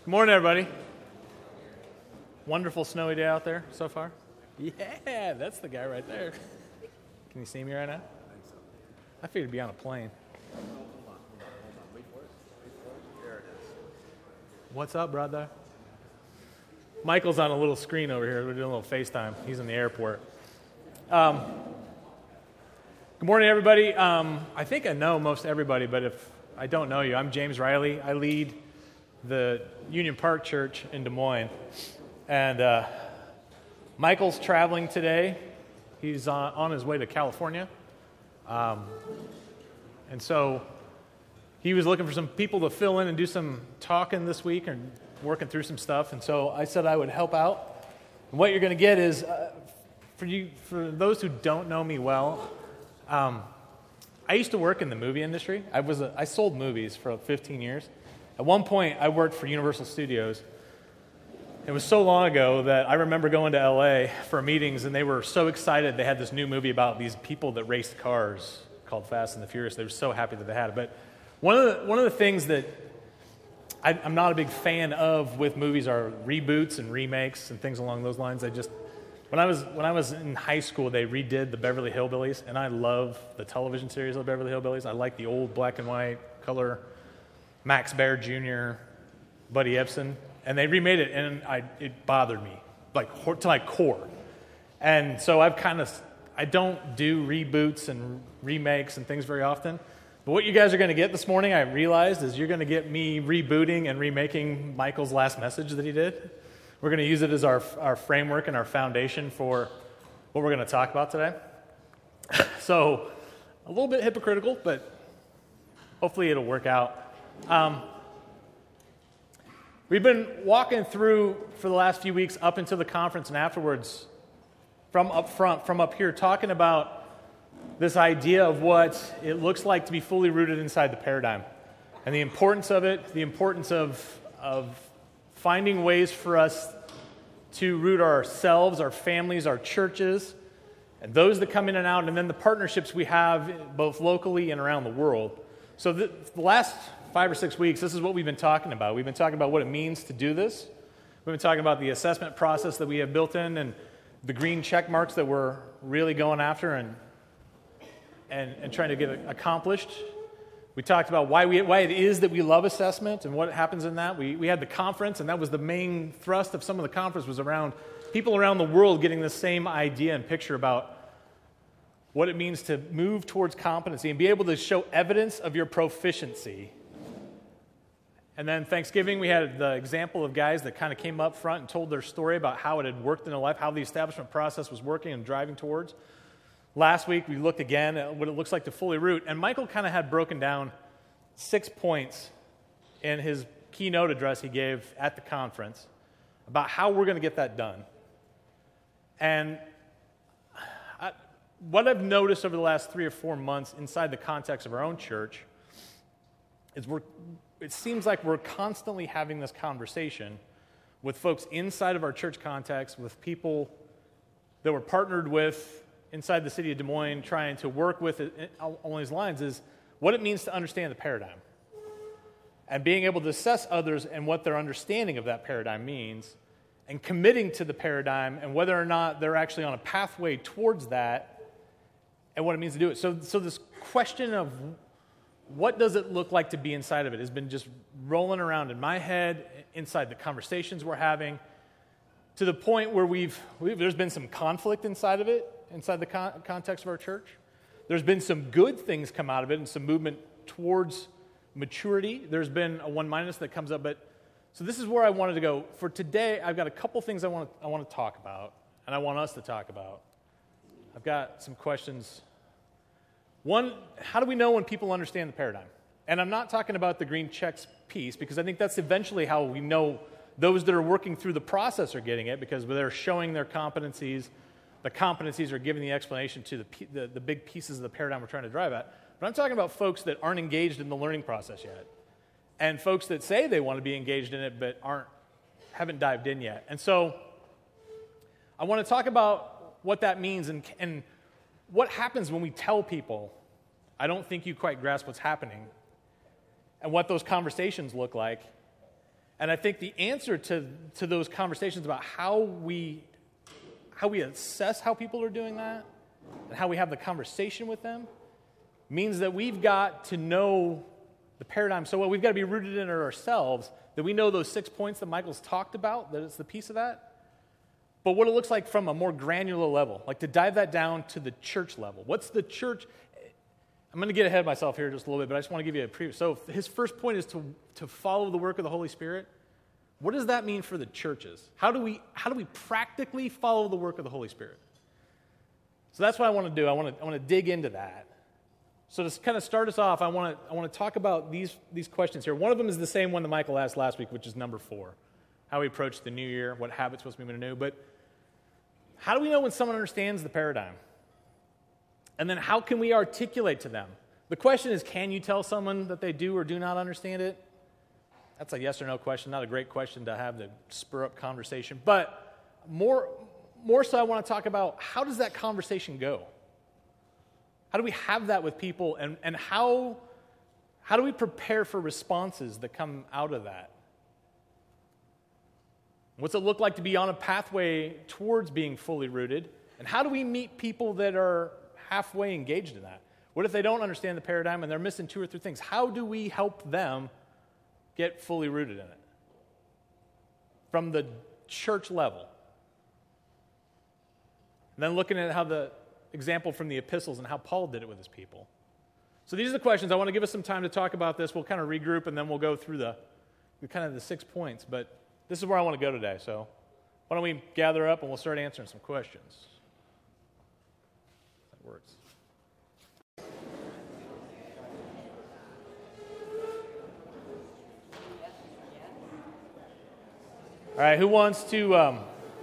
Good morning, everybody. Wonderful snowy day out there so far. Yeah, that's the guy right there. Can you see me right now? I figured it'd be on a plane. Hold on. Wait for it. There it is. What's up, brother? Michael's on a little screen over here. We're doing a little FaceTime. He's in the airport. Good morning, everybody. I think I know most everybody, but if I don't know you, I'm James Riley. I lead the Union Park Church in Des Moines. And Michael's traveling today. He's on his way to California. And so he was looking for some people to fill in and do some talking this week and working through some stuff. And so I said I would help out. And what you're going to get is, for those who don't know me well, I used to work in the movie industry. I sold movies for 15 years. At one point, I worked for Universal Studios. It was so long ago that I remember going to LA for meetings, and they were so excited. They had this new movie about these people that raced cars called Fast and the Furious. They were so happy that they had it. But one of the things that I'm not a big fan of with movies are reboots and remakes and things along those lines. When I was in high school, they redid the Beverly Hillbillies, and I love the television series of the Beverly Hillbillies. I like the old black and white color, Max Baer Jr., Buddy Ebsen, and they remade it, and it bothered me, to my core. And so I don't do reboots and remakes and things very often. But what you guys are going to get this morning, I realized, is you're going to get me rebooting and remaking Michael's last message that he did. We're going to use it as our framework and our foundation for what we're going to talk about today. So a little bit hypocritical, but hopefully it'll work out. We've been walking through for the last few weeks up into the conference and afterwards from up front, from up here, talking about this idea of what it looks like to be fully rooted inside the paradigm and the importance of it, the importance of finding ways for us to root ourselves, our families, our churches, and those that come in and out, and then the partnerships we have both locally and around the world. So the last 5 or 6 weeks, this is what we've been talking about. We've been talking about what it means to do this. We've been talking about the assessment process that we have built in and the green check marks that we're really going after and trying to get accomplished. We talked about why it is that we love assessment and what happens in that. We had the conference, and that was the main thrust of some of the conference was around people around the world getting the same idea and picture about what it means to move towards competency and be able to show evidence of your proficiency. And then Thanksgiving, we had the example of guys that kind of came up front and told their story about how it had worked in their life, how the establishment process was working and driving towards. Last week, we looked again at what it looks like to fully root, and Michael kind of had broken down 6 points in his keynote address he gave at the conference about how we're going to get that done. And what I've noticed over the last 3 or 4 months inside the context of our own church is it seems like we're constantly having this conversation with folks inside of our church context, with people that we're partnered with inside the city of Des Moines, trying to work with it along these lines, is what it means to understand the paradigm. And being able to assess others and what their understanding of that paradigm means, and committing to the paradigm and whether or not they're actually on a pathway towards that, and what it means to do it. So this question of what does it look like to be inside of it has been just rolling around in my head, inside the conversations we're having, to the point where there's been some conflict inside of it, inside the context of our church. There's been some good things come out of it and some movement towards maturity. There's been a one-mindedness that comes up. So this is where I wanted to go. For today, I've got a couple things I want to talk about, and I want us to talk about. I've got some questions. One, how do we know when people understand the paradigm? And I'm not talking about the green checks piece, because I think that's eventually how we know those that are working through the process are getting it, because they're showing their competencies. The competencies are giving the explanation to the big pieces of the paradigm we're trying to drive at. But I'm talking about folks that aren't engaged in the learning process yet, and folks that say they want to be engaged in it but haven't dived in yet. And so I want to talk about what that means and what happens when we tell people, I don't think you quite grasp what's happening, and what those conversations look like, And I think the answer to those conversations about how we assess how people are doing that and how we have the conversation with them means that we've got to know the paradigm so well. We've got to be rooted in it ourselves, that we know those 6 points that Michael's talked about, that it's the piece of that. But what it looks like from a more granular level, like to dive that down to the church level. What's the church? I'm going to get ahead of myself here just a little bit, but I just want to give you a preview. So his first point is to follow the work of the Holy Spirit. What does that mean for the churches? How do we practically follow the work of the Holy Spirit? So that's what I want to do. I want to dig into that. So to kind of start us off, I want to talk about these questions here. One of them is the same one that Michael asked last week, which is number 4. How we approach the new year, what habits supposed to be new. But how do we know when someone understands the paradigm? And then how can we articulate to them? The question is, can you tell someone that they do or do not understand it? That's a yes or no question, not a great question to have to spur up conversation. But more so I want to talk about how does that conversation go? How do we have that with people, and how do we prepare for responses that come out of that? What's it look like to be on a pathway towards being fully rooted? And how do we meet people that are halfway engaged in that? What if they don't understand the paradigm and they're missing 2 or 3 things? How do we help them get fully rooted in it? From the church level. And then looking at how the example from the epistles and how Paul did it with his people. So these are the questions. I want to give us some time to talk about this. We'll kind of regroup and then we'll go through the 6 points. But this is where I want to go today. So why don't we gather up and we'll start answering some questions. That works. All right, who wants to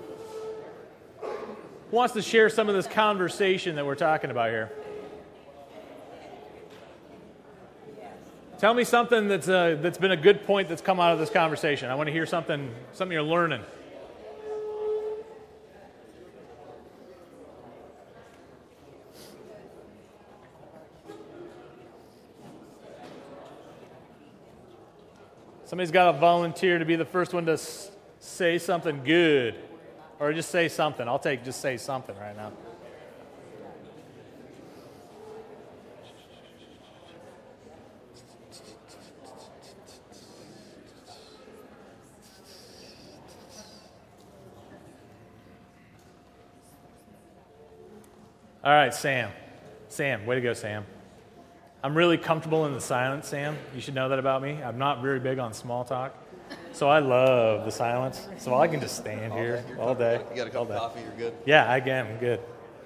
share some of this conversation that we're talking about here? Tell me something that's been a good point that's come out of this conversation. I want to hear something you're learning. Somebody's got to volunteer to be the first one to say something good. Or just say something. I'll take just say something right now. All right, Sam. Sam, way to go, Sam. I'm really comfortable in the silence, Sam. You should know that about me. I'm not very big on small talk. So I love the silence. So I can just stand here all day. You got a cup of coffee, you're good? Yeah, I am. I'm good.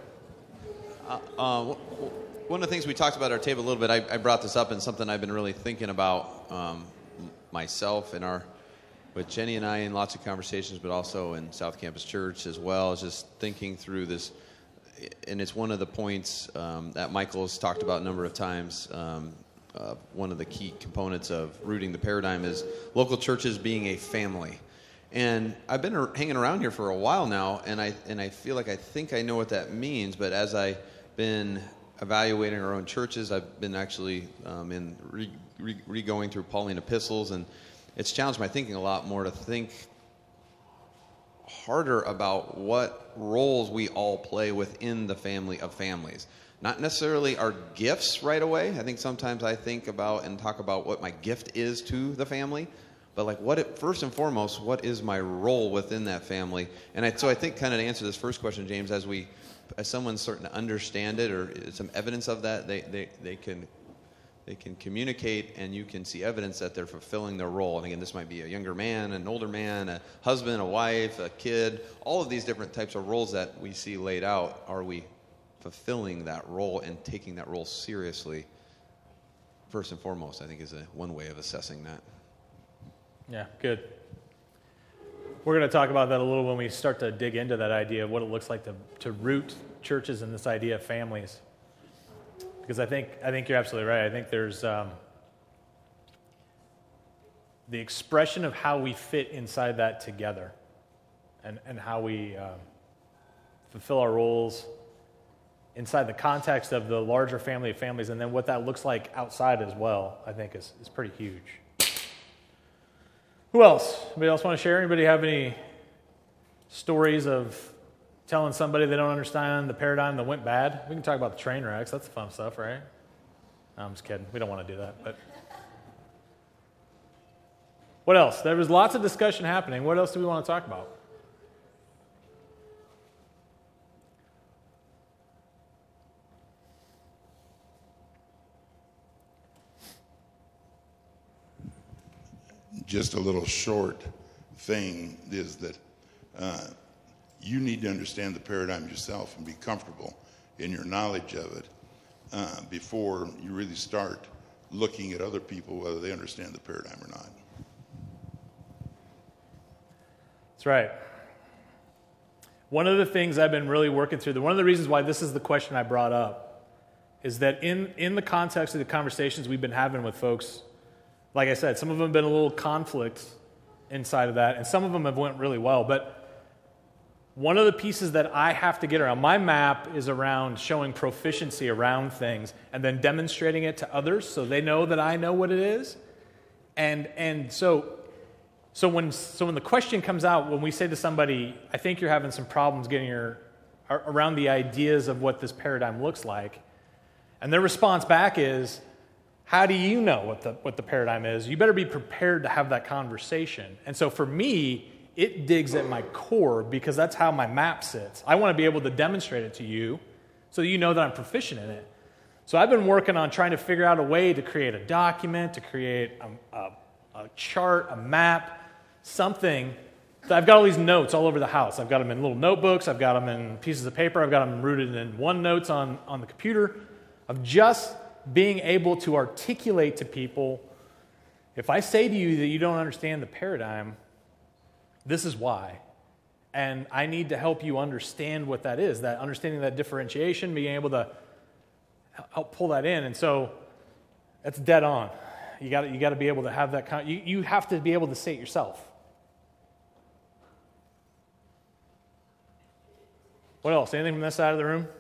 One of the things we talked about at our table a little bit, I brought this up, and something I've been really thinking about myself with Jenny and I in lots of conversations, but also in South Campus Church as well, is just thinking through this. And it's one of the points that Michael's talked about a number of times. One of the key components of rooting the paradigm is local churches being a family. And I've been hanging around here for a while now, and I feel like I think I know what that means. But as I've been evaluating our own churches, I've been actually re-going through Pauline epistles, and it's challenged my thinking a lot more to think harder about what roles we all play within the family of families. Not necessarily our gifts right away. I think sometimes I think about and talk about what my gift is to the family, but like first and foremost, what is my role within that family? And so I think kind of to answer this first question, James, as someone's starting to understand it or some evidence of that, they can communicate, and you can see evidence that they're fulfilling their role. And again, this might be a younger man, an older man, a husband, a wife, a kid, all of these different types of roles that we see laid out. Are we fulfilling that role and taking that role seriously? First and foremost, I think is one way of assessing that. Yeah, good. We're going to talk about that a little when we start to dig into that idea of what it looks like to root churches in this idea of families. Because I think you're absolutely right. I think there's the expression of how we fit inside that together and how we fulfill our roles inside the context of the larger family of families, and then what that looks like outside as well, I think is pretty huge. Who else? Anybody else want to share? Anybody have any stories of telling somebody they don't understand the paradigm that went bad? We can talk about the train wrecks. That's the fun stuff, right? No, I'm just kidding. We don't want to do that. But what else? There was lots of discussion happening. What else do we want to talk about? Just a little short thing is that you need to understand the paradigm yourself and be comfortable in your knowledge of it before you really start looking at other people, whether they understand the paradigm or not. That's right. One of the things I've been really working through, one of the reasons why this is the question I brought up, is that in the context of the conversations we've been having with folks, like I said, some of them have been a little conflict inside of that, and some of them have went really well. But one of the pieces that I have to get around, my map is around showing proficiency around things and then demonstrating it to others so they know that I know what it is. And so when the question comes out, when we say to somebody, I think you're having some problems getting around the ideas of what this paradigm looks like, and their response back is, how do you know what the paradigm is? You better be prepared to have that conversation. And so for me, it digs at my core because that's how my map sits. I want to be able to demonstrate it to you so that you know that I'm proficient in it. So I've been working on trying to figure out a way to create a document, to create a chart, a map, something. I've got all these notes all over the house. I've got them in little notebooks. I've got them in pieces of paper. I've got them rooted in OneNotes on the computer of just being able to articulate to people, if I say to you that you don't understand the paradigm, this is why. And I need to help you understand what that is, that understanding that differentiation, being able to help pull that in. And so that's dead on. You got to be able to have that you have to be able to say it yourself. What else? Anything from this side of the room?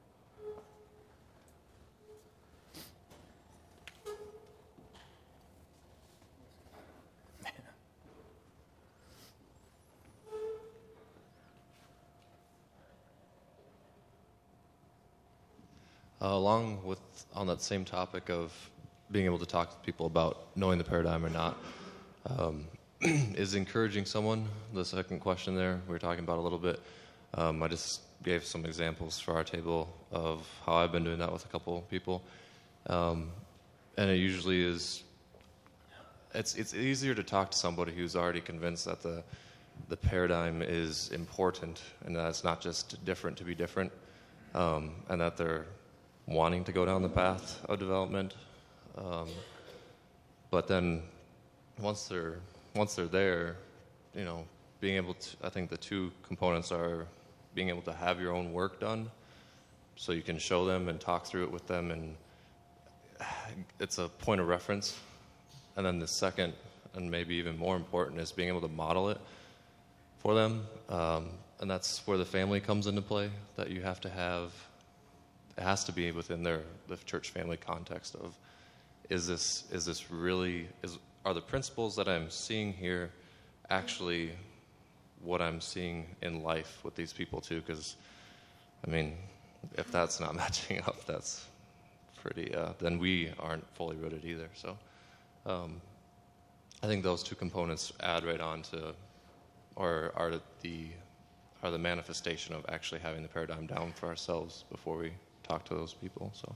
Along with, on that same topic of being able to talk to people about knowing the paradigm or not, is encouraging someone, the second question there we were talking about a little bit. I just gave some examples for our table of how I've been doing that with a couple people. And it usually is, it's easier to talk to somebody who's already convinced that the paradigm is important and that it's not just different to be different, and that they're wanting to go down the path of development, but then once they're there, being able to, I think the two components are being able to have your own work done, so you can show them and talk through it with them, and it's a point of reference. And then the second, and maybe even more important, is being able to model it for them, and that's where the family comes into play. That you have to have. It has to be within the church family context of, are the principles that I'm seeing here actually what I'm seeing in life with these people too? Because, if that's not matching up, that's pretty, then we aren't fully rooted either. So I think those two components add right on to, or are the manifestation of actually having the paradigm down for ourselves before we talk to those people. So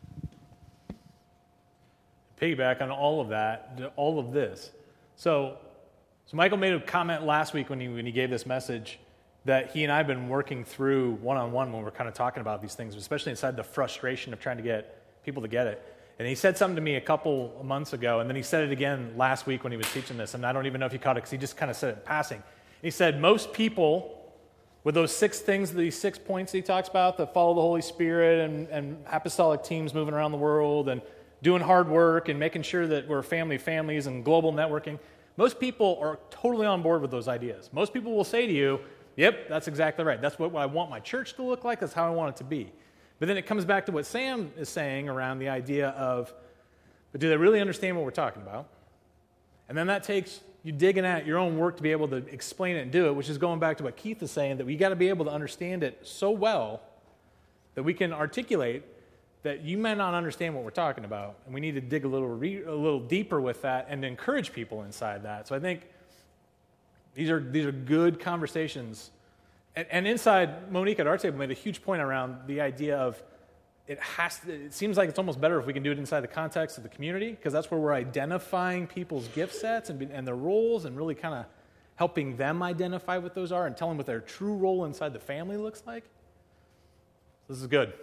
piggyback on all of that, all of this. So Michael made a comment last week when he gave this message that he and I have been working through one-on-one when we're kind of talking about these things, especially inside the frustration of trying to get people to get it. And he said something to me a couple of months ago, and then he said it again last week when he was teaching this, and I don't even know if he caught it because he just kind of said it in passing. He said most people, with those 6 things, these 6 points that he talks about, that follow the Holy Spirit and apostolic teams moving around the world and doing hard work and making sure that we're families and global networking, most people are totally on board with those ideas. Most people will say to you, yep, that's exactly right. That's what I want my church to look like. That's how I want it to be. But then it comes back to what Sam is saying around the idea of, but do they really understand what we're talking about? And then that takes you digging at your own work to be able to explain it and do it, which is going back to what Keith is saying, that we got to be able to understand it so well that we can articulate that you may not understand what we're talking about, and we need to dig a little deeper with that and encourage people inside that. So I think these are good conversations. And inside, Monique at our table made a huge point around the idea of it seems like it's almost better if we can do it inside the context of the community, because that's where we're identifying people's gift sets and their roles and really kind of helping them identify what those are and telling what their true role inside the family looks like. This is good.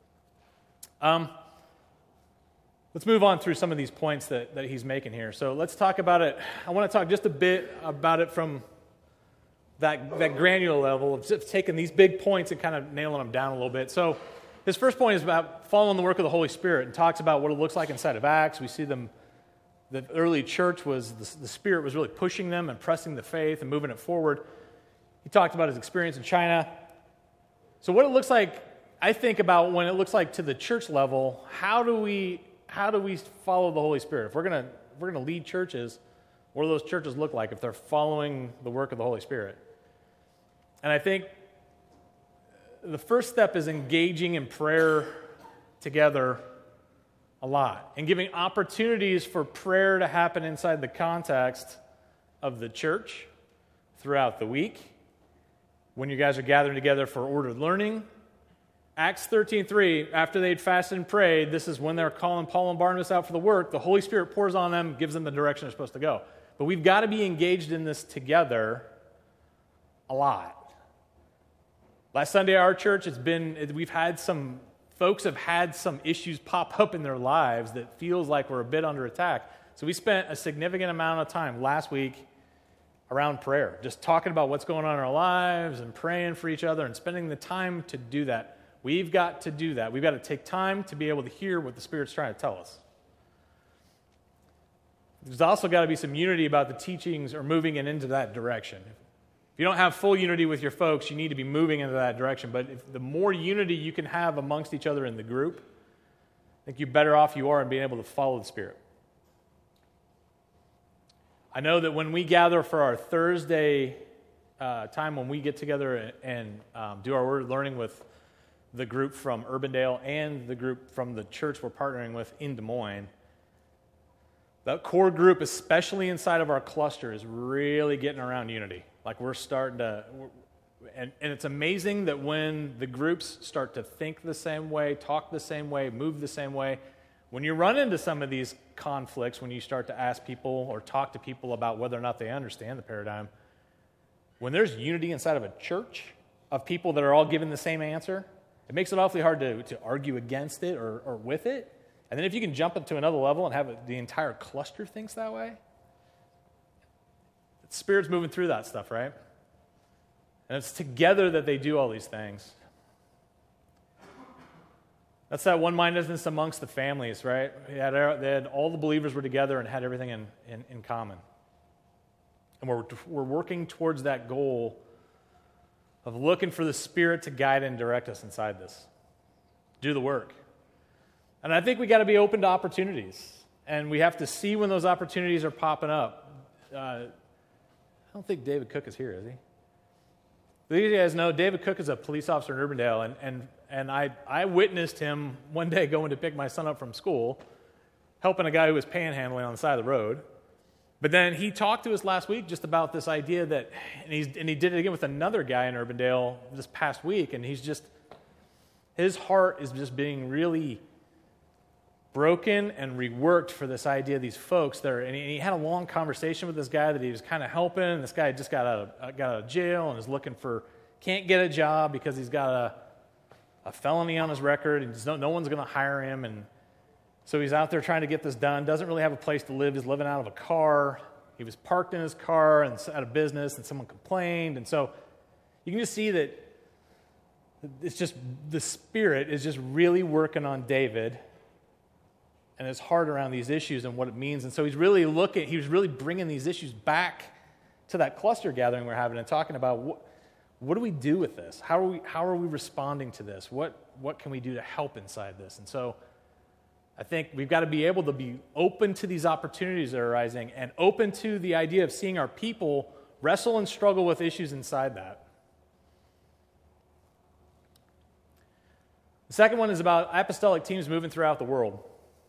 Let's move on through some of these points that he's making here. So let's talk about it. I want to talk just a bit about it from that granular level of just taking these big points and kind of nailing them down a little bit. So his first point is about following the work of the Holy Spirit and talks about what it looks like inside of Acts. We see the early church was, the Spirit was really pushing them and pressing the faith and moving it forward. He talked about his experience in China. So what it looks like, I think about when it looks like to the church level, how do we follow the Holy Spirit? If we're gonna lead churches, what do those churches look like if they're following the work of the Holy Spirit? And I think the first step is engaging in prayer together a lot and giving opportunities for prayer to happen inside the context of the church throughout the week. When you guys are gathering together for ordered learning, Acts 13:3, after they'd fasted and prayed, this is when they're calling Paul and Barnabas out for the work. The Holy Spirit pours on them, gives them the direction they're supposed to go. But we've got to be engaged in this together a lot. Last Sunday at our church, folks have had some issues pop up in their lives that feels like we're a bit under attack. So we spent a significant amount of time last week around prayer, just talking about what's going on in our lives and praying for each other and spending the time to do that. We've got to do that. We've got to take time to be able to hear what the Spirit's trying to tell us. There's also got to be some unity about the teachings or moving it into that direction. If you don't have full unity with your folks, you need to be moving into that direction. But the more unity you can have amongst each other in the group, I think the better off you are in being able to follow the Spirit. I know that when we gather for our Thursday time, when we get together and do our word learning with the group from Urbandale and the group from the church we're partnering with in Des Moines, that core group, especially inside of our cluster, is really getting around unity. Like we're starting to, and it's amazing that when the groups start to think the same way, talk the same way, move the same way, when you run into some of these conflicts, when you start to ask people or talk to people about whether or not they understand the paradigm, when there's unity inside of a church of people that are all giving the same answer, it makes it awfully hard to argue against it or with it. And then if you can jump up to another level and have the entire cluster thinks that way, the Spirit's moving through that stuff, right? And it's together that they do all these things. That's that one-mindedness amongst the families, right? They had all the believers were together and had everything in common. And we're working towards that goal of looking for the Spirit to guide and direct us inside this. Do the work. And I think we got to be open to opportunities. And we have to see when those opportunities are popping up. I don't think David Cook is here, is he? You guys know David Cook is a police officer in Urbandale, and I witnessed him one day going to pick my son up from school, helping a guy who was panhandling on the side of the road. But then he talked to us last week just about this idea that, and he did it again with another guy in Urbandale this past week, and his heart is just being really broken and reworked for this idea of these folks that are, and he had a long conversation with this guy that he was kind of helping, and this guy just got out of jail and is can't get a job because he's got a felony on his record, and no one's going to hire him, and so he's out there trying to get this done, doesn't really have a place to live, he's living out of a car, he was parked in his car and out of business, and someone complained, and so you can just see that it's just, the Spirit is just really working on David and his heart around these issues and what it means. And so he was really bringing these issues back to that cluster gathering we're having and talking about what do we do with this? How are we responding to this? What can we do to help inside this? And so I think we've got to be able to be open to these opportunities that are arising and open to the idea of seeing our people wrestle and struggle with issues inside that. The second one is about apostolic teams moving throughout the world.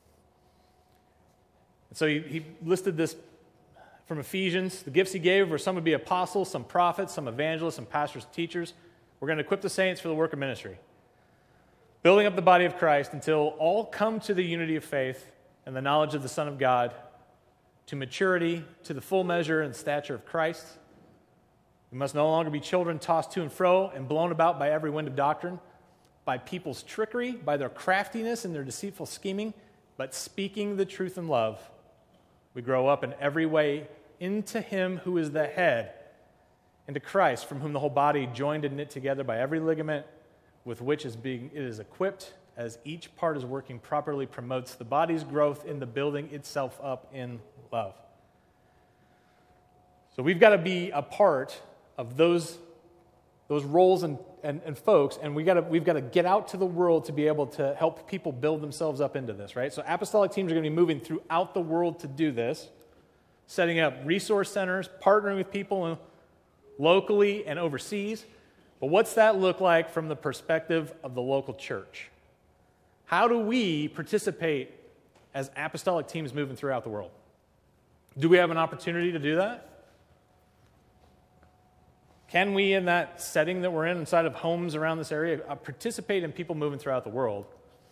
So he listed this from Ephesians. The gifts he gave were some would be apostles, some prophets, some evangelists, some pastors and teachers. We're going to equip the saints for the work of ministry, building up the body of Christ until all come to the unity of faith and the knowledge of the Son of God, to maturity, to the full measure and stature of Christ. We must no longer be children tossed to and fro and blown about by every wind of doctrine, by people's trickery, by their craftiness and their deceitful scheming, but speaking the truth in love. We grow up in every way into him who is the head, into Christ, from whom the whole body, joined and knit together by every ligament with which it is equipped, as each part is working properly, promotes the body's growth in the building itself up in love. So we've got to be a part of those roles and folks, and we've got to get out to the world to be able to help people build themselves up into this, right? So apostolic teams are going to be moving throughout the world to do this, setting up resource centers, partnering with people locally and overseas. But what's that look like from the perspective of the local church? How do we participate as apostolic teams moving throughout the world? Do we have an opportunity to do that? Can we, in that setting that we're in, inside of homes around this area, participate in people moving throughout the world?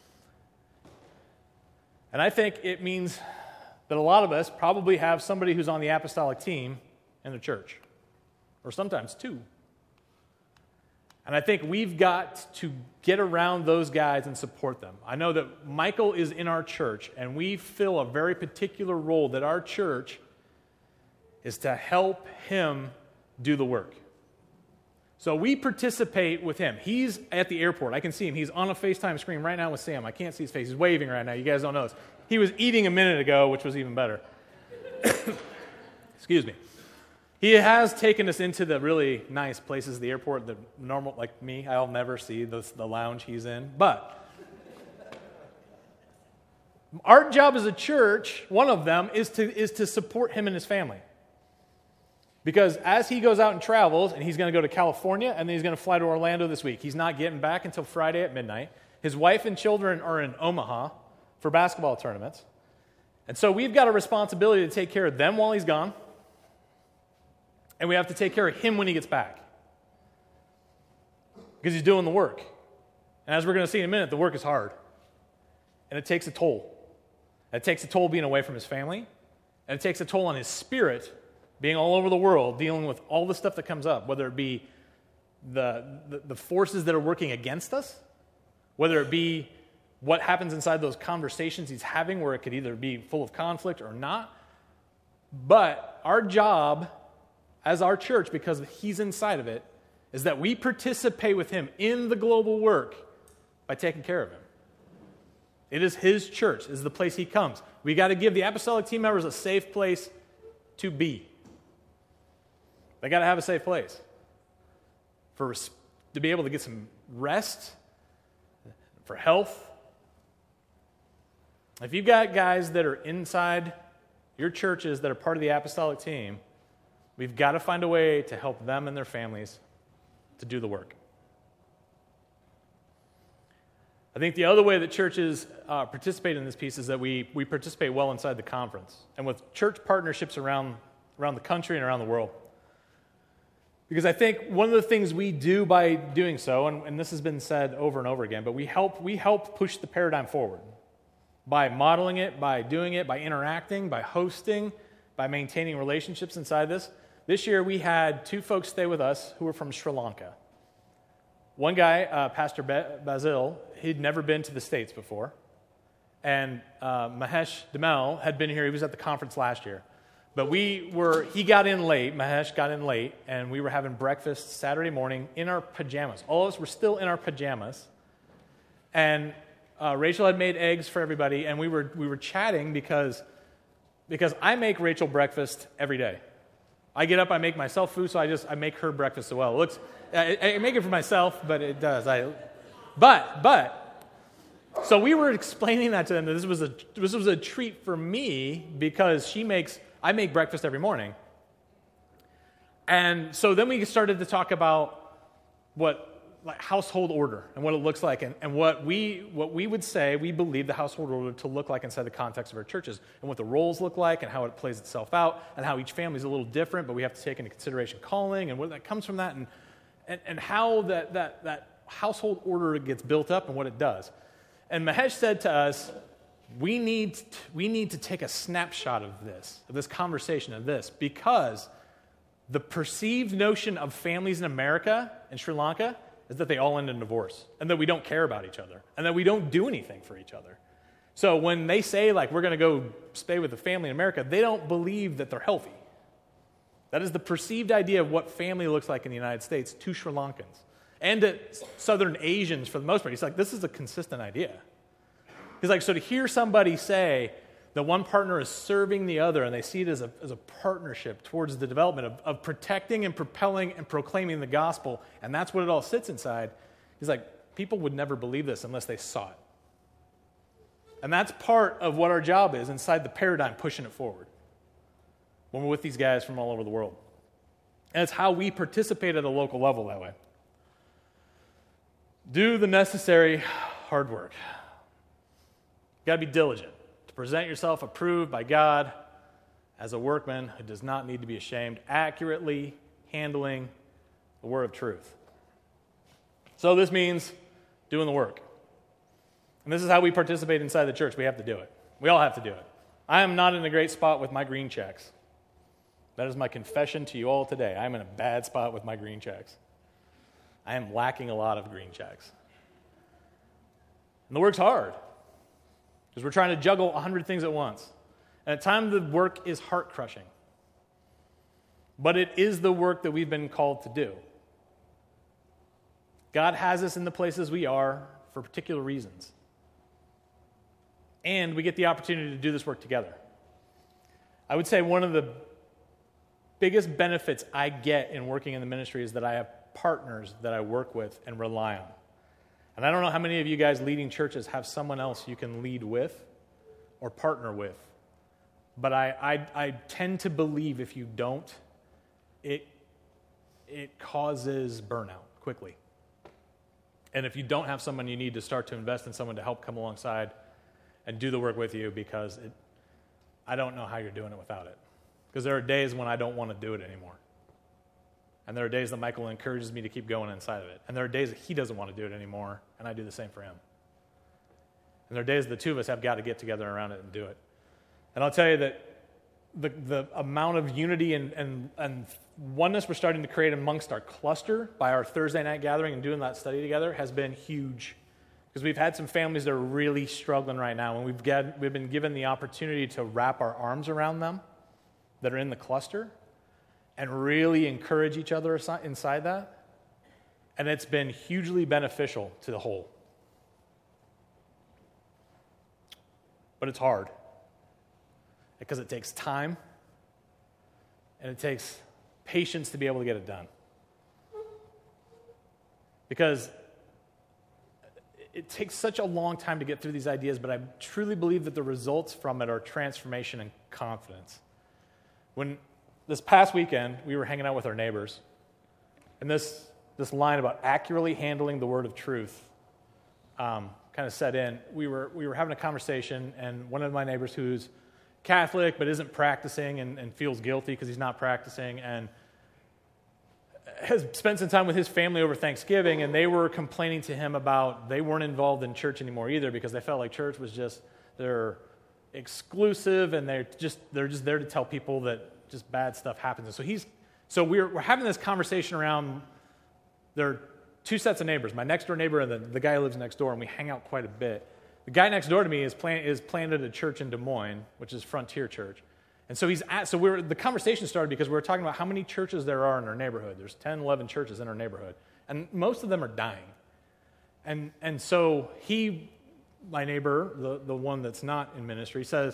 And I think it means that a lot of us probably have somebody who's on the apostolic team in the church, or sometimes two. And I think we've got to get around those guys and support them. I know that Michael is in our church, and we fill a very particular role that our church is to help him do the work. So we participate with him. He's at the airport. I can see him. He's on a FaceTime screen right now with Sam. I can't see his face. He's waving right now. You guys don't know this. He was eating a minute ago, which was even better. Excuse me. He has taken us into the really nice places of the airport that normal, like me, I'll never see the lounge he's in. But our job as a church, one of them, is to support him and his family. Because as he goes out and travels, and he's going to go to California, and then he's going to fly to Orlando this week. He's not getting back until Friday at midnight. His wife and children are in Omaha for basketball tournaments. And so we've got a responsibility to take care of them while he's gone. And we have to take care of him when he gets back. Because he's doing the work. And as we're going to see in a minute, the work is hard. And it takes a toll. It takes a toll being away from his family. And it takes a toll on his spirit, being all over the world, dealing with all the stuff that comes up, whether it be the forces that are working against us, whether it be what happens inside those conversations he's having where it could either be full of conflict or not. But our job as our church, because he's inside of it, is that we participate with him in the global work by taking care of him. It is his church. It is the place he comes. We got to give the apostolic team members a safe place to be. They got to have a safe place to be able to get some rest, for health. If you've got guys that are inside your churches that are part of the apostolic team, we've got to find a way to help them and their families to do the work. I think the other way that churches participate in this piece is that we participate well inside the conference and with church partnerships around the country and around the world. Because I think one of the things we do by doing so, and this has been said over and over again, but we help push the paradigm forward by modeling it, by doing it, by interacting, by hosting, by maintaining relationships inside this. This year we had two folks stay with us who were from Sri Lanka. One guy, Pastor Basil, he'd never been to the States before. And Mahesh Demel had been here. He was at the conference last year. But he got in late, Mahesh got in late, and we were having breakfast Saturday morning in our pajamas. All of us were still in our pajamas. And Rachel had made eggs for everybody, and we were chatting because I make Rachel breakfast every day. I get up, I make myself food, so I make her breakfast as well. I make it for myself, but it does. But So we were explaining that to them, that this was a treat for me because I make breakfast every morning. And so then we started to talk about like household order and what it looks like, and what we would say we believe the household order to look like inside the context of our churches, and what the roles look like, and how it plays itself out, and how each family is a little different, but we have to take into consideration calling and what that comes from that, and how that household order gets built up and what it does. And Mahesh said to us, we need to take a snapshot of this conversation, of this, because the perceived notion of families in America and Sri Lanka is that they all end in divorce, and that we don't care about each other, and that we don't do anything for each other. So when they say, like, we're going to go stay with a family in America, they don't believe that they're healthy. That is the perceived idea of what family looks like in the United States to Sri Lankans and to Southern Asians for the most part. He's like, this is a consistent idea. He's like, so to hear somebody say that one partner is serving the other, and they see it as a partnership towards the development of protecting and propelling and proclaiming the gospel, and that's what it all sits inside. He's like, people would never believe this unless they saw it. And that's part of what our job is inside the paradigm, pushing it forward when we're with these guys from all over the world. And it's how we participate at a local level that way. Do the necessary hard work. You've got to be diligent to present yourself approved by God as a workman who does not need to be ashamed, accurately handling the word of truth. So this means doing the work. And this is how we participate inside the church. We have to do it. We all have to do it. I am not in a great spot with my green checks. That is my confession to you all today. I'm in a bad spot with my green checks. I am lacking a lot of green checks. And the work's hard because we're trying to juggle 100 things at once. And at times the work is heart-crushing. But it is the work that we've been called to do. God has us in the places we are for particular reasons. And we get the opportunity to do this work together. I would say one of the biggest benefits I get in working in the ministry is that I have partners that I work with and rely on. And I don't know how many of you guys leading churches have someone else you can lead with or partner with. But I tend to believe if you don't, it causes burnout quickly. And if you don't have someone, you need to start to invest in someone to help come alongside and do the work with you, because I don't know how you're doing it without it. Because there are days when I don't want to do it anymore. And there are days that Michael encourages me to keep going inside of it. And there are days that he doesn't want to do it anymore, and I do the same for him. And there are days that the two of us have got to get together around it and do it. And I'll tell you that the amount of unity and oneness we're starting to create amongst our cluster by our Thursday night gathering and doing that study together has been huge. Because we've had some families that are really struggling right now, and we've been given the opportunity to wrap our arms around them that are in the cluster and really encourage each other inside that. And it's been hugely beneficial to the whole. But it's hard. Because it takes time and it takes patience to be able to get it done. Because it takes such a long time to get through these ideas, but I truly believe that the results from it are transformation and confidence. When this past weekend, we were hanging out with our neighbors, and this line about accurately handling the word of truth kind of set in. We were having a conversation, and one of my neighbors who's Catholic but isn't practicing and feels guilty because he's not practicing, and has spent some time with his family over Thanksgiving, and they were complaining to him about they weren't involved in church anymore either because they felt like church was just, they're exclusive and they're just there to tell people that just bad stuff happens. And so we're having this conversation around, there are two sets of neighbors, my next door neighbor and the guy who lives next door, and we hang out quite a bit. The guy next door to me is planted a church in Des Moines, which is Frontier Church. And so the conversation started because we were talking about how many churches there are in our neighborhood. There's 10, 11 churches in our neighborhood. And most of them are dying. And so my neighbor, the one that's not in ministry, says,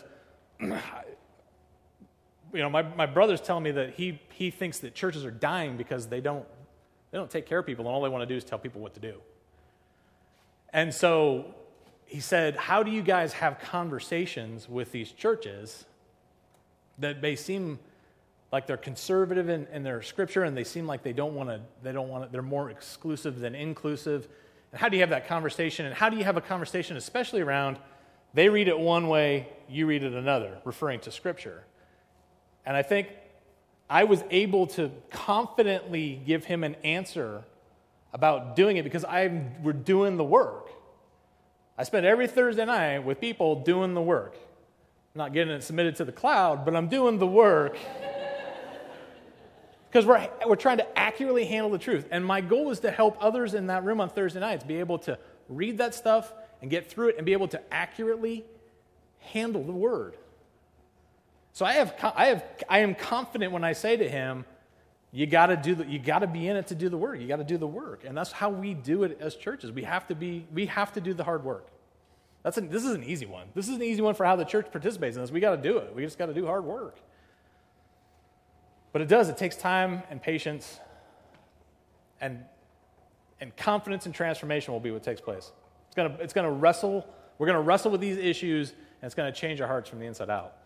my brother's telling me that he thinks that churches are dying because they don't take care of people, and all they want to do is tell people what to do. And so he said, how do you guys have conversations with these churches that may seem like they're conservative in their scripture, and they seem like they don't want to, they're more exclusive than inclusive? And how do you have that conversation? And how do you have a conversation, especially around, they read it one way, you read it another, referring to scripture? And I think I was able to confidently give him an answer about doing it because we're doing the work. I spend every Thursday night with people doing the work. I'm not getting it submitted to the cloud, but I'm doing the work because we're trying to accurately handle the truth. And my goal is to help others in that room on Thursday nights be able to read that stuff and get through it and be able to accurately handle the word. So I am confident when I say to him, you got to be in it to do the work. You got to do the work, and that's how we do it as churches. We have to do the hard work. This is an easy one. This is an easy one for how the church participates in this. We got to do it. We just got to do hard work. But it takes time and patience, and confidence and transformation will be what takes place. It's going to wrestle. We're going to wrestle with these issues, and it's going to change our hearts from the inside out.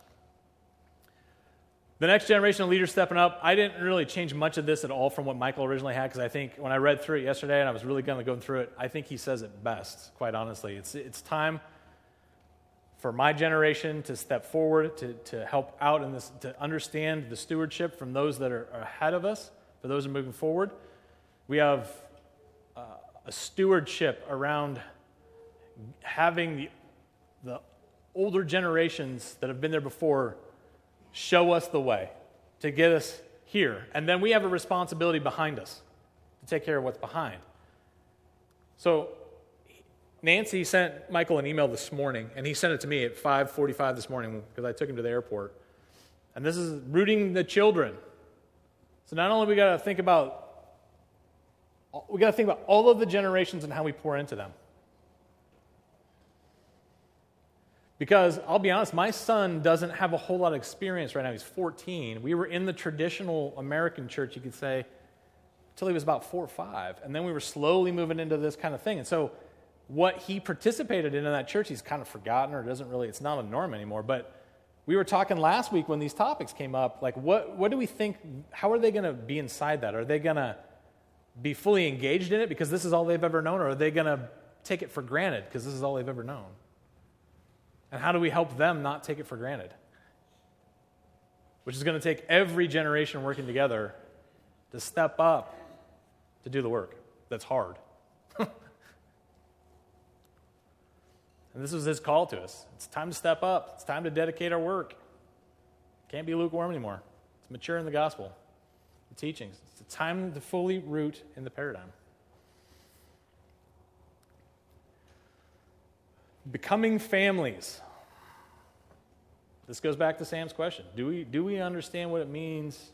The next generation of leaders stepping up, I didn't really change much of this at all from what Michael originally had, because I think when I read through it yesterday and I was really going to go through it, I think he says it best, quite honestly. It's time for my generation to step forward, to help out in this, to understand the stewardship from those that are ahead of us, for those who are moving forward. We have a stewardship around having the older generations that have been there before show us the way to get us here. And then we have a responsibility behind us to take care of what's behind. So Nancy sent Michael an email this morning, and he sent it to me at 5:45 this morning because I took him to the airport. And this is rooting the children. So not only we got to think about all of the generations and how we pour into them. Because I'll be honest, my son doesn't have a whole lot of experience right now. He's 14. We were in the traditional American church, you could say, until he was about 4 or 5. And then we were slowly moving into this kind of thing. And so what he participated in that church, he's kind of forgotten, or it's not a norm anymore. But we were talking last week when these topics came up, like what do we think, how are they going to be inside that? Are they going to be fully engaged in it because this is all they've ever known, or are they going to take it for granted because this is all they've ever known? And how do we help them not take it for granted? Which is going to take every generation working together to step up to do the work that's hard. And this was his call to us. It's time to step up. It's time to dedicate our work. Can't be lukewarm anymore. It's mature in the gospel, the teachings. It's time to fully root in the paradigm. Becoming families. This goes back to Sam's question. Do we understand what it means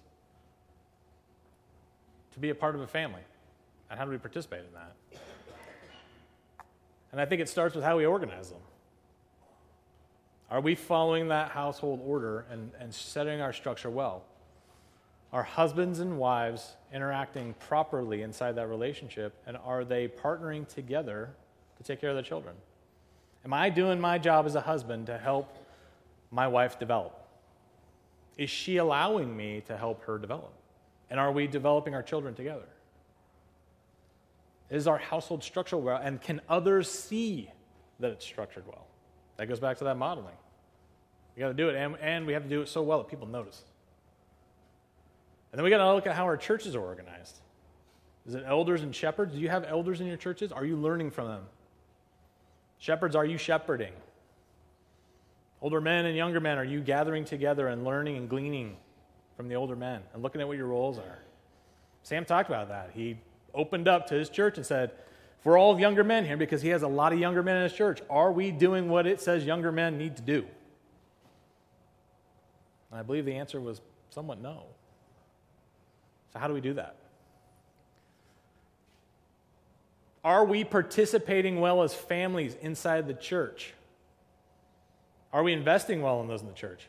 to be a part of a family? And how do we participate in that? And I think it starts with how we organize them. Are we following that household order and setting our structure well? Are husbands and wives interacting properly inside that relationship? And are they partnering together to take care of their children? Am I doing my job as a husband to help my wife develop? Is she allowing me to help her develop? And are we developing our children together? Is our household structured well? And can others see that it's structured well? That goes back to that modeling. We got to do it, and we have to do it so well that people notice. And then we got to look at how our churches are organized. Is it elders and shepherds? Do you have elders in your churches? Are you learning from them? Shepherds, are you shepherding? Older men and younger men, are you gathering together and learning and gleaning from the older men and looking at what your roles are? Sam talked about that. He opened up to his church and said, if we're all younger men here, because he has a lot of younger men in his church, are we doing what it says younger men need to do? And I believe the answer was somewhat no. So how do we do that? Are we participating well as families inside the church? Are we investing well in those in the church?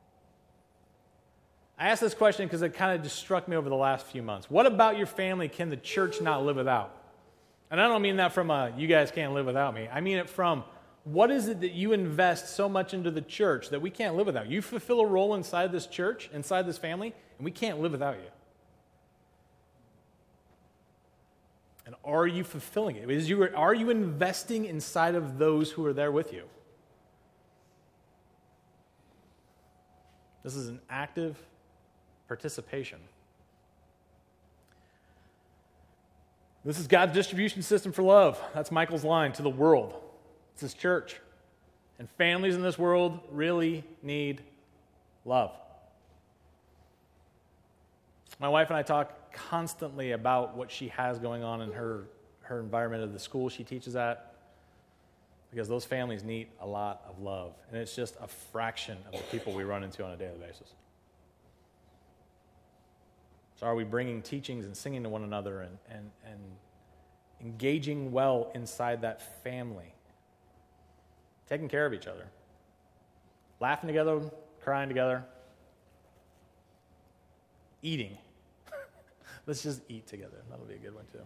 I asked this question because it kind of just struck me over the last few months. What about your family can the church not live without? And I don't mean that from you guys can't live without me. I mean it from what is it that you invest so much into the church that we can't live without? You fulfill a role inside this church, inside this family, and we can't live without you. And are you fulfilling it? Are you investing inside of those who are there with you? This is an active participation. This is God's distribution system for love. That's Michael's line to the world. It's his church. And families in this world really need love. My wife and I talk constantly about what she has going on in her environment of the school she teaches at, because those families need a lot of love. And it's just a fraction of the people we run into on a daily basis. So are we bringing teachings and singing to one another and engaging well inside that family? Taking care of each other. Laughing together, crying together. Eating. Let's just eat together. That'll be a good one too.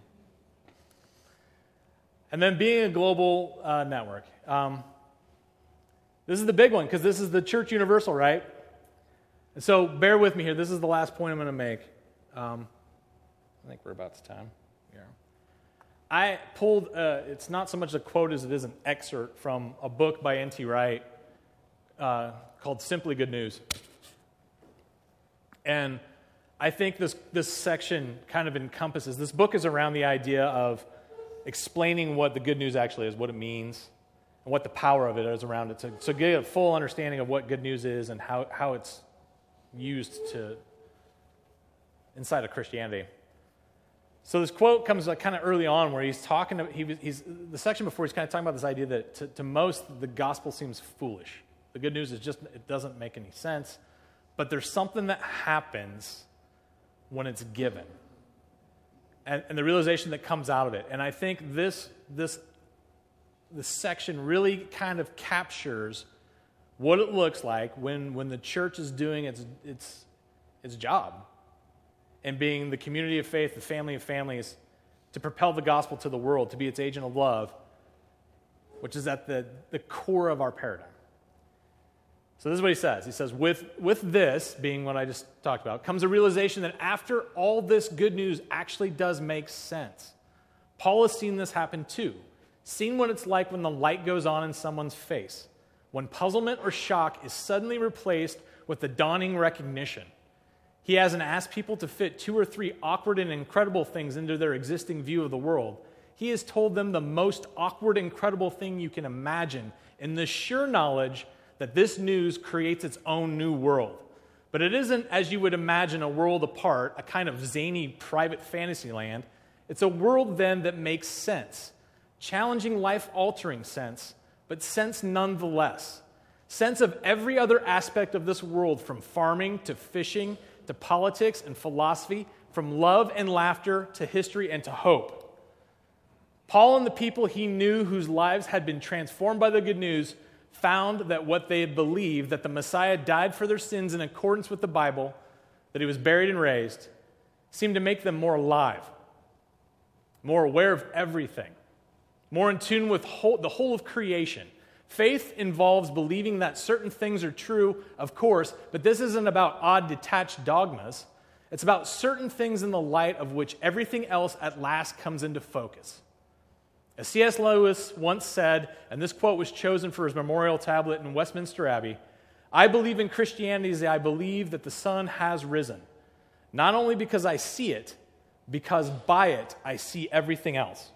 And then being a global network. This is the big one because this is the church universal, right? And so bear with me here. This is the last point I'm going to make. I think we're about to time. Yeah. I pulled, it's not so much a quote as it is an excerpt from a book by N.T. Wright called Simply Good News. And I think this section kind of encompasses, this book is around the idea of explaining what the good news actually is, what it means, and what the power of it is around it. So get a full understanding of what good news is and how it's used to inside of Christianity. So this quote comes kind of early on where he's talking, the section before he's kind of talking about this idea that to most the gospel seems foolish. The good news is just, it doesn't make any sense, but there's something that happens when it's given. And the realization that comes out of it. And I think this section really kind of captures what it looks like when the church is doing its job and being the community of faith, the family of families, to propel the gospel to the world, to be its agent of love, which is at the core of our paradigm. So this is what he says. He says, with this, being what I just talked about, comes a realization that after all this good news actually does make sense. Paul has seen this happen too. Seen what it's like when the light goes on in someone's face, when puzzlement or shock is suddenly replaced with the dawning recognition. He hasn't asked people to fit 2 or 3 awkward and incredible things into their existing view of the world. He has told them the most awkward, incredible thing you can imagine in the sure knowledge that this news creates its own new world. But it isn't, as you would imagine, a world apart, a kind of zany private fantasy land. It's a world then that makes sense. Challenging, life-altering sense, but sense nonetheless. Sense of every other aspect of this world, from farming to fishing to politics and philosophy, from love and laughter to history and to hope. Paul and the people he knew whose lives had been transformed by the good news found that what they had believed, that the Messiah died for their sins in accordance with the Bible, that he was buried and raised, seemed to make them more alive, more aware of everything, more in tune with the whole of creation. Faith involves believing that certain things are true, of course, but this isn't about odd, detached dogmas. It's about certain things in the light of which everything else at last comes into focus. As C.S. Lewis once said, and this quote was chosen for his memorial tablet in Westminster Abbey, "I believe in Christianity as I believe that the sun has risen, not only because I see it, because by it I see everything else."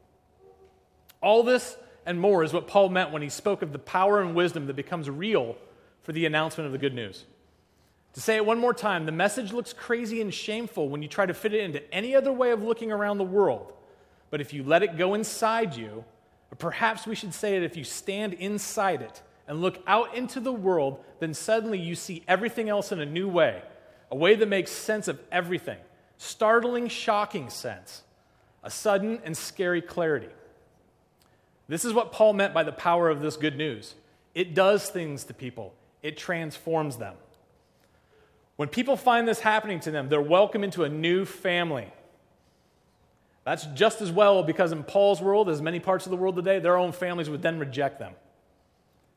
All this and more is what Paul meant when he spoke of the power and wisdom that becomes real for the announcement of the good news. To say it one more time, the message looks crazy and shameful when you try to fit it into any other way of looking around the world. But if you let it go inside you, or perhaps we should say it, if you stand inside it and look out into the world, then suddenly you see everything else in a new way, a way that makes sense of everything, startling, shocking sense, a sudden and scary clarity. This is what Paul meant by the power of this good news. It does things to people. It transforms them. When people find this happening to them, they're welcome into a new family. That's just as well because in Paul's world, as many parts of the world today, their own families would then reject them.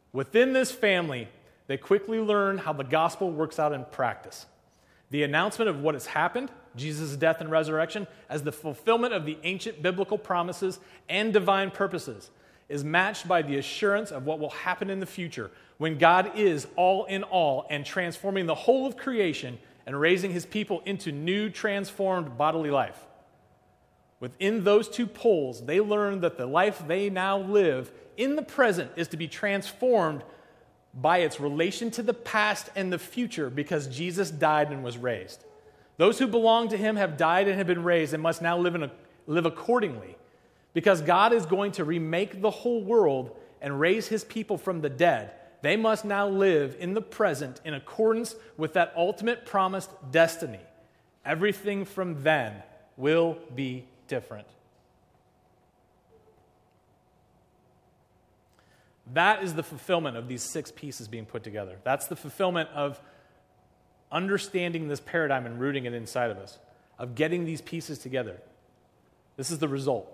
Within this family, they quickly learn how the gospel works out in practice. The announcement of what has happened, Jesus' death and resurrection, as the fulfillment of the ancient biblical promises and divine purposes, is matched by the assurance of what will happen in the future when God is all in all and transforming the whole of creation and raising his people into new transformed bodily life. Within those two poles, they learn that the life they now live in the present is to be transformed by its relation to the past and the future because Jesus died and was raised. Those who belong to him have died and have been raised and must now live accordingly because God is going to remake the whole world and raise his people from the dead. They must now live in the present in accordance with that ultimate promised destiny. Everything from then will be different. That is the fulfillment of these 6 pieces being put together. That's the fulfillment of understanding this paradigm and rooting it inside of us, of getting these pieces together. This is the result.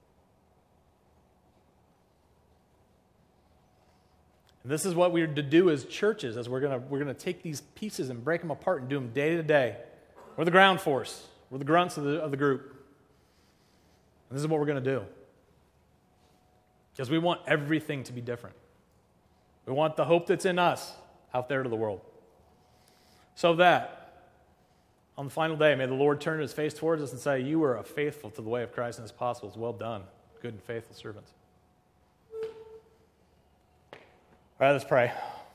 And this is what we're to do as churches, as we're going to take these pieces and break them apart and do them day to day. We're the ground force. We're the grunts of the group. And this is what we're going to do. Because we want everything to be different. We want the hope that's in us out there to the world. So that, on the final day, may the Lord turn his face towards us and say, you were faithful to the way of Christ and his apostles. Well done, good and faithful servants. All right, let's pray.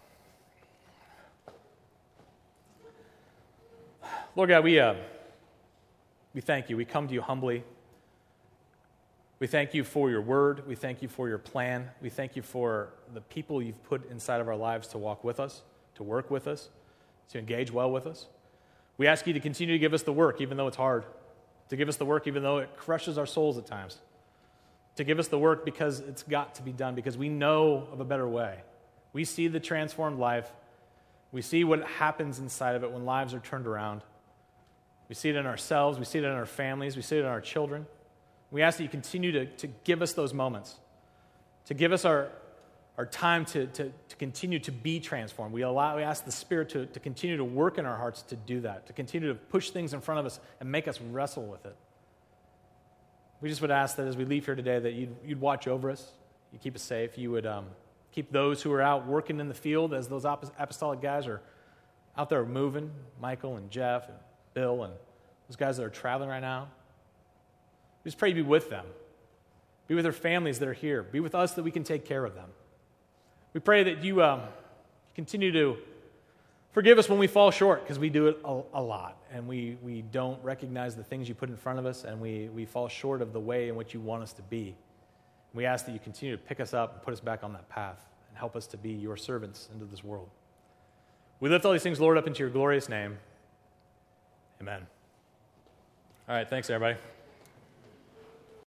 Lord God, we thank you. We come to you humbly. We thank you for your word. We thank you for your plan. We thank you for the people you've put inside of our lives to walk with us, to work with us, to engage well with us. We ask you to continue to give us the work, even though it's hard, to give us the work, even though it crushes our souls at times, to give us the work because it's got to be done, because we know of a better way. We see the transformed life. We see what happens inside of it when lives are turned around. We see it in ourselves. We see it in our families. We see it in our children. We ask that you continue to give us those moments, to give us our time to continue to be transformed. We ask the Spirit to continue to work in our hearts to do that, to continue to push things in front of us and make us wrestle with it. We just would ask that as we leave here today that you'd watch over us, you keep us safe, you would keep those who are out working in the field as those apostolic guys are out there moving, Michael and Jeff and Bill and those guys that are traveling right now. We just pray you be with them. Be with their families that are here. Be with us that we can take care of them. We pray that you continue to forgive us when we fall short, because we do it a lot. And we don't recognize the things you put in front of us, and we fall short of the way in which you want us to be. We ask that you continue to pick us up and put us back on that path and help us to be your servants into this world. We lift all these things, Lord, up into your glorious name. Amen. All right, thanks, everybody.